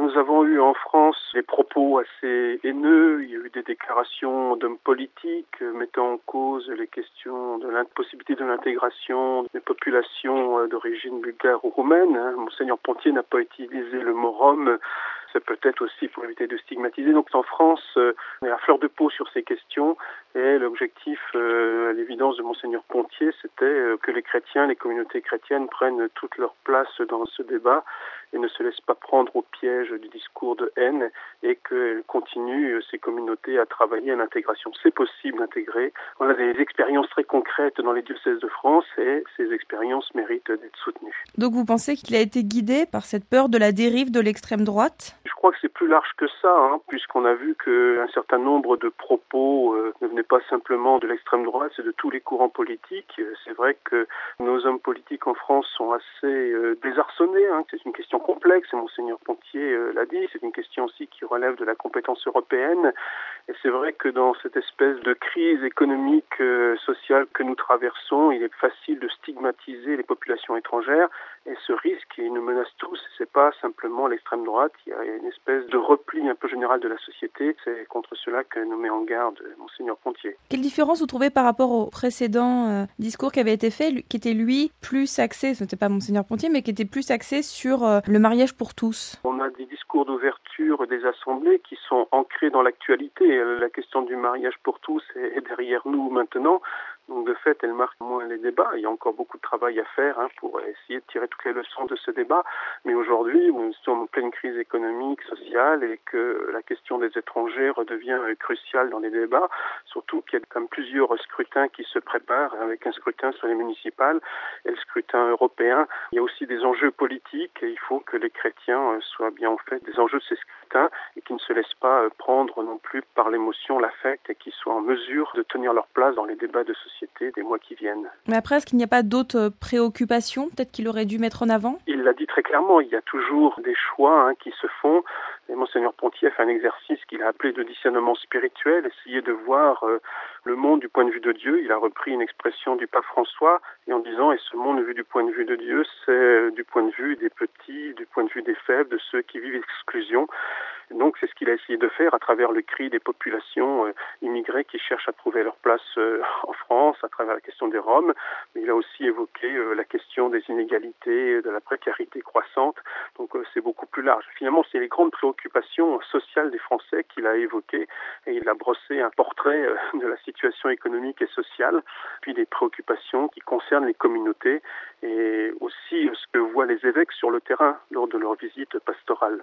nous avons eu en France des propos assez haineux. Il y a eu des déclarations d'hommes politiques mettant en cause les questions de l'impossibilité de l'intégration des populations d'origine bulgare ou roumaine. Monseigneur Pontier n'a pas utilisé le mot rome. C'est peut-être aussi pour éviter de stigmatiser. Donc en France, on est à fleur de peau sur ces questions et l'objectif, à l'évidence de Monseigneur Pontier, c'était que les chrétiens, les communautés chrétiennes prennent toute leur place dans ce débat et ne se laissent pas prendre au piège du discours de haine et qu'elles continuent, ces communautés, à travailler à l'intégration. C'est possible d'intégrer. On a des expériences très concrètes dans les diocèses de France et ces expériences méritent d'être soutenues. Donc vous pensez qu'il a été guidé par cette peur de la dérive de l'extrême droite ? Je crois que c'est plus large que ça, puisqu'on a vu qu'un certain nombre de propos ne venaient pas simplement de l'extrême droite, c'est de tous les courants politiques. C'est vrai que nos hommes politiques en France sont assez désarçonnés. C'est une question complexe, et Monseigneur Pontier l'a dit, c'est une question aussi qui relève de la compétence européenne. Et c'est vrai que dans cette espèce de crise économique, sociale que nous traversons, il est facile de stigmatiser les populations étrangères. Et ce risque, il nous menace tous. C'est pas simplement l'extrême droite. Il y a une espèce de repli un peu général de la société. C'est contre cela que nous met en garde Monseigneur Pontier. Quelle différence vous trouvez par rapport au précédent discours qui avait été fait, qui était lui plus axé, ce n'était pas Monseigneur Pontier, mais qui était plus axé sur le mariage pour tous? On a des discours d'ouverture des assemblées qui sont ancrés dans l'actualité. La question du mariage pour tous est derrière nous maintenant. Donc de fait, elle marque moins les débats. Il y a encore beaucoup de travail à faire pour essayer de tirer toutes les leçons de ce débat. Mais aujourd'hui, nous sommes en pleine crise économique, sociale, et que la question des étrangers redevient cruciale dans les débats. Surtout qu'il y a comme plusieurs scrutins qui se préparent, avec un scrutin sur les municipales et le scrutin européen. Il y a aussi des enjeux politiques et il faut que les chrétiens soient bien en fait des enjeux de ces scrutins et qu'ils ne se laissent pas prendre non plus par l'émotion, l'affect, et qu'ils soient en mesure de tenir leur place dans les débats de société des mois qui viennent. Mais après, est-ce qu'il n'y a pas d'autres préoccupations, peut-être qu'il aurait dû mettre en avant? Il l'a dit très clairement, il y a toujours des choix qui se font. Et Monseigneur Pontier a fait un exercice qu'il a appelé de discernement spirituel, essayer de voir le monde du point de vue de Dieu. Il a repris une expression du pape François et en disant, et ce monde vu du point de vue de Dieu, c'est du point de vue des petits, du point de vue des faibles, de ceux qui vivent l'exclusion. Donc c'est ce qu'il a essayé de faire à travers le cri des populations immigrées qui cherchent à trouver leur place en France, à travers la question des Roms. Mais il a aussi évoqué la question des inégalités, de la précarité croissante. Donc c'est beaucoup plus large. Finalement, c'est les grandes préoccupations sociales des Français qu'il a évoquées et il a brossé un portrait de la situation économique et sociale, puis des préoccupations qui concernent les communautés et aussi ce que voient les évêques sur le terrain lors de leur visite pastorale.